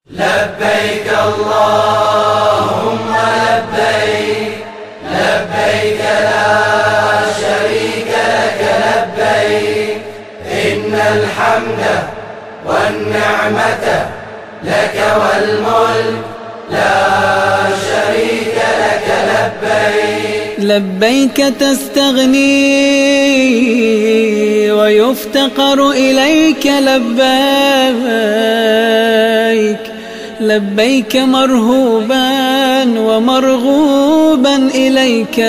لبيك اللهم لبيك، لبيك لا شريك لك لبيك، إن الحمد والنعمة لك والملك لا شريك لك لبيك. لبيك تستغني ويفتقر إليك لبيك، لبيك مرهوبا ومرغوبا إليك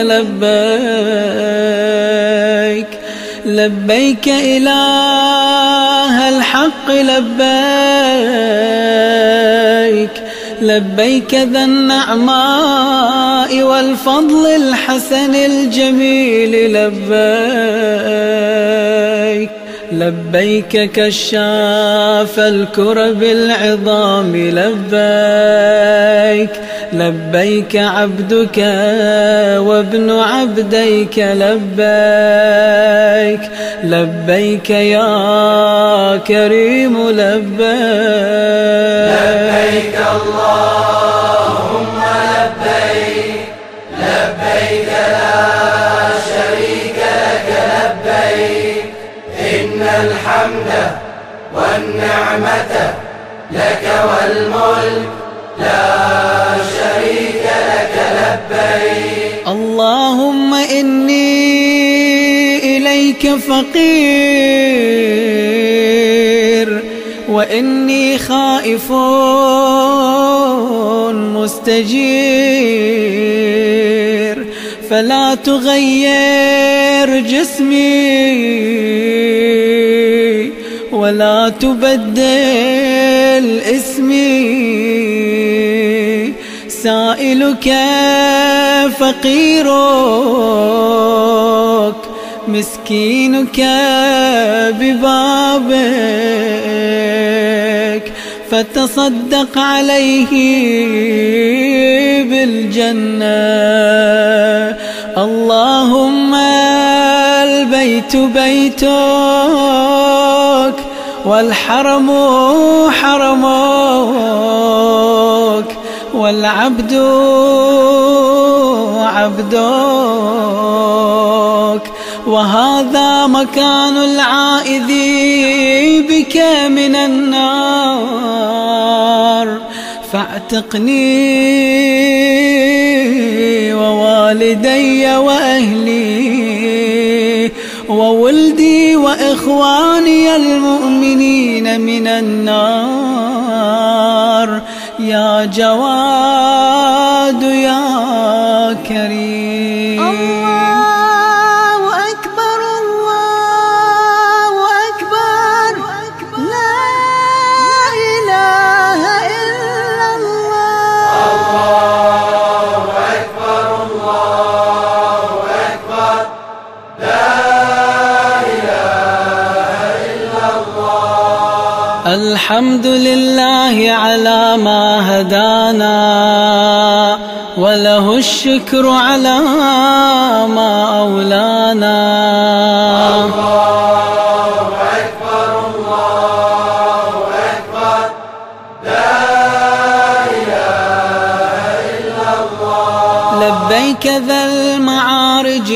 لبيك، لبيك إله الحق لبيك، لبيك ذا النعماء والفضل الحسن الجميل لبيك، لبيك كشاف الكرب العظام لبيك، لبيك عبدك وابن عبديك لبيك، لبيك يا كريم لبيك. لبيك اللهم لبيك، لبيك لا شريك لك لبيك، إن الحمد والنعمة لك والملك لا شريك لك لبيك. اللهم إني إليك فقير وإني خائف مستجير، فلا تغير جسمي ولا تبدل اسمي، سائلك فقيرك مسكينك ببابك، فتصدق عليه بالجنة. اللهم البيت بيتك والحرم حرمك والعبد عبدك، وهذا مكان العائذ بك من النار، فاعتقني ووالدي وأهلي وولدي وإخواني المؤمنين من النار، يا جواد يا كريم. الله أكبر الله أكبر، لا إله إلا الله. الله أكبر الله أكبر، لا إله إلا الله. الحمد لله على ما هدانا، وله الشكر على ما أولانا. الله أكبر الله أكبر، لا إله إلا الله. لبيك ذا المعارج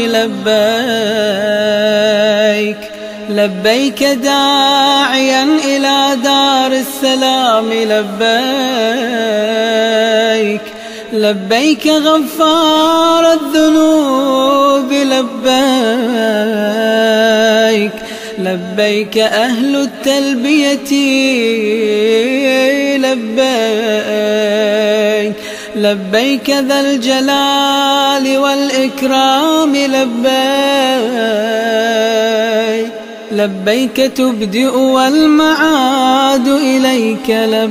لبيك، لبيك داعيا إلى دار السلام لبيك، لبيك غفار الذنوب لبيك، لبيك أهل التلبية لبيك، لبيك ذا الجلال والإكرام لبيك، لبيك تبدئ والمعاد إليك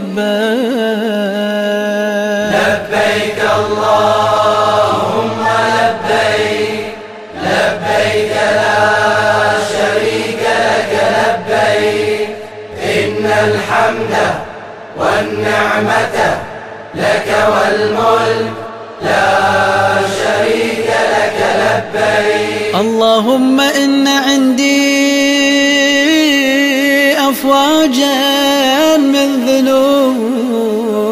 لبيك. لبيك اللهم لبيك، لبيك لا شريك لك لبيك، إن الحمد والنعمة لك والملك لا شريك لك لبيك. اللهم إن عندي أفواجا من ذنوب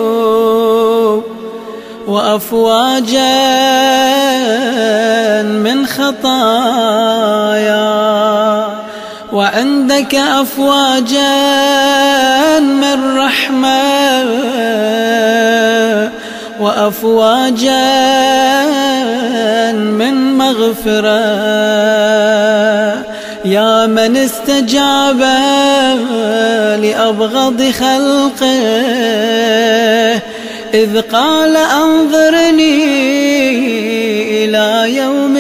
وأفواجا من خطايا، وعندك أفواجا من رحمة، وأفواجا من مغفرة. يا من استجاب لأبغض خلقه إذ قال أنظرني إلى يوم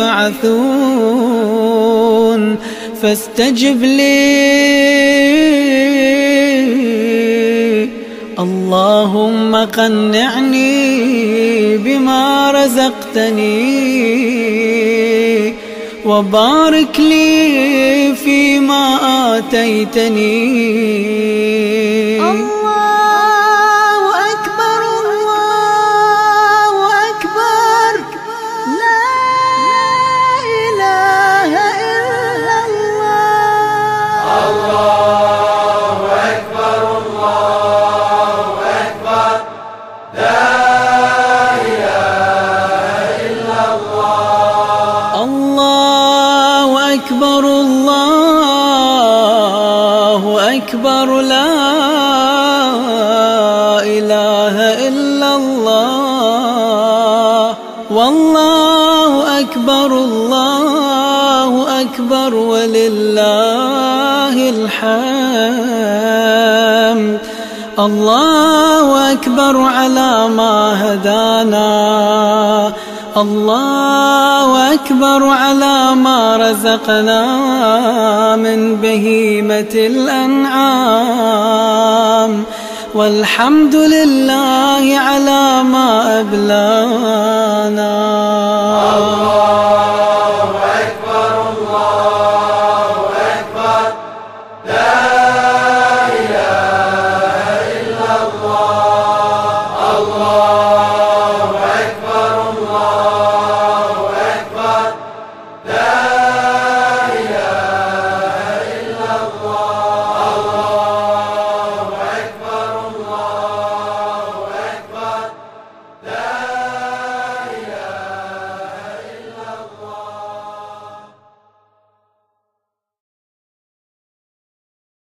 يبعثون، فاستجب لي اللهم قنعني بما رزقتني، وبارك لي فيما آتيتني. الله أكبر الله أكبر، لا إله إلا الله. الله أكبر الله أكبر، لا إله إلا الله. الله أكبر الله أكبر، لا إله إلا الله. والله أكبر الله أكبر ولله الحمد. الله أكبر على ما هدانا، الله أكبر على ما رزقنا من بهيمة الأنعام، والحمد لله على ما أبلانا.